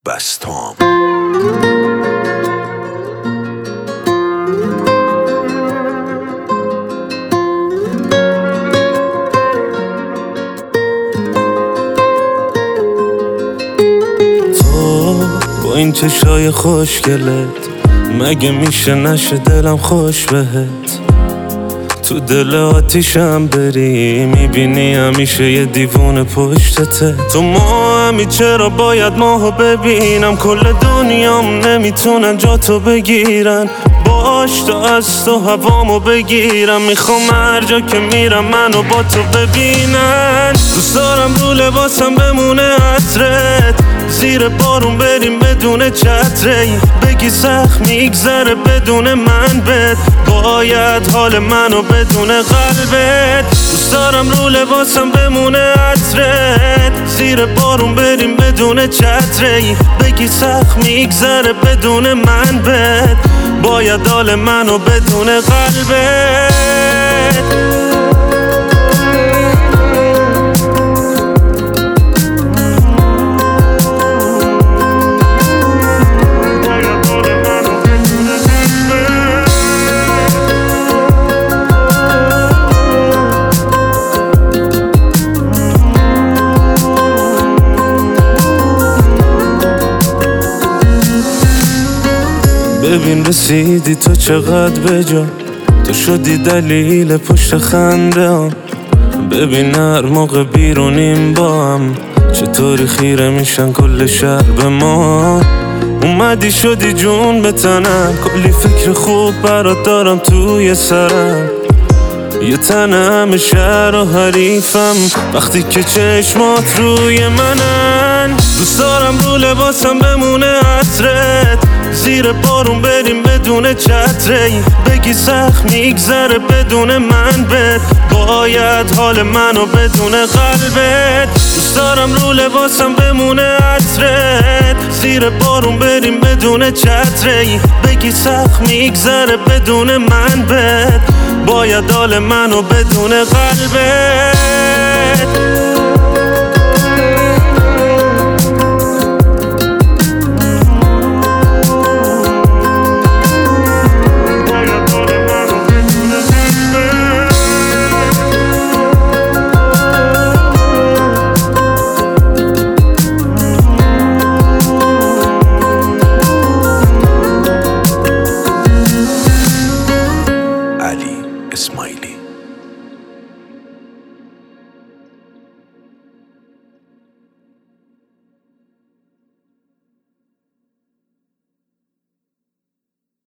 بستام. تو با این چشای خوشگلت مگه میشه نشه دلم خوش بهت؟ تو دل آتیشم بری میبینی همیشه یه دیوونه پشتته. تو ماهمی چرا باید ماهو ببینم؟ کل دنیام نمیتونن جا تو بگیرن. باش تا از تو هوامو بگیرم. میخوام هر جا که میرم منو با تو ببینن. دوست دارم رو لباسم بمونه عطرت، زیر بارون بریم بدون چتری، بگی سخت میگذره بدون من بد. باید حال منو بدون قلبت. دوست دارم رو لباسم بمونه عطرت، زیر بارون بریم بدون چتری، بگی سخت میگذره بدون من بد. باید حال منو بدون قلبت. ببین رسیدی تو چقدر بجا، تو شدی دلیل پشت خنده هم. ببین هر موقع بیرونیم با هم چطوری خیره میشن کل شهر به ما. اومدی شدی جون به تنم، کلی فکر خوب برات دارم توی سرم. یه تنم شهر و حریفم وقتی که چشمات روی منن. دوست دارم رو لباسم بمونه عطرت، زیر بارون بریم بدون چتری، بگی سخت میگذره بدون من بد. باید حال منو بدون قلبت. دوست دارم رو لباسم بمونه عطرت، زیر بارون بریم بدون چتری، بگی سخت میگذره بدون من بد. باید حال منو بدون قلبت.